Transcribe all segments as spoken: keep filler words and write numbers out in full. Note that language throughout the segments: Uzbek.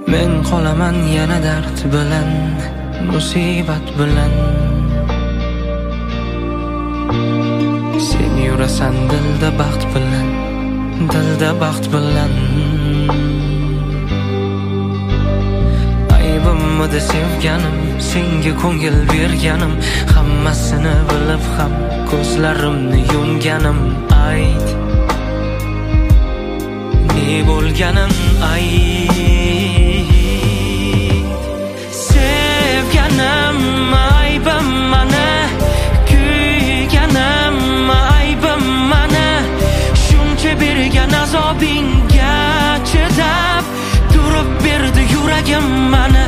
Men qolaman yana dard bilan, musibat bilan. Sen yurasan dilda baxt bilan, dilda baxt bilan. Aybimni sevganim, senga ko'ngil berganim, hammasini bilib ham ko'zlarimni yumganim. Ayt, ne bo'lganim ayt. Sevganim aybim mana, kuyganim aybim mana. Shuncha bergan azobingga chidab turib berdi yuragim mana.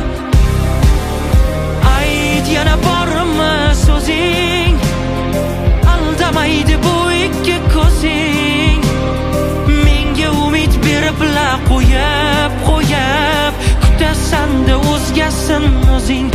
Ayt, yana bormi so'zing? Aldamaydi bu ikki ko'zing. Menga umid berib la qo'yib qo'yib kutasan-da o'zgasin o'zing.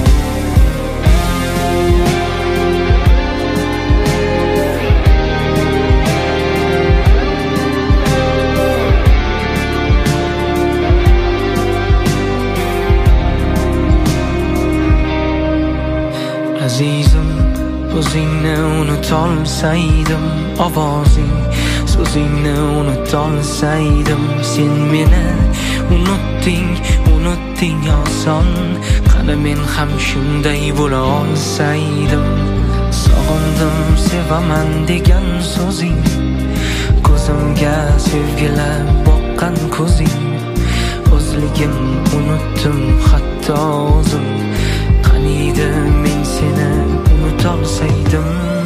Azizim, o'zingni unutolsaydim, ovozing, so'zingni unutolsaydim. Sen meni unutding, unutding oson. Qani men ham shunday bo'la olsaydim. Sog'indim, sevaman degan so'zing, ko'zimga sevgilab boqqan ko'zing. O'zligim unutdim hatto o'zim. Qaniydi men seni unutolsaydim.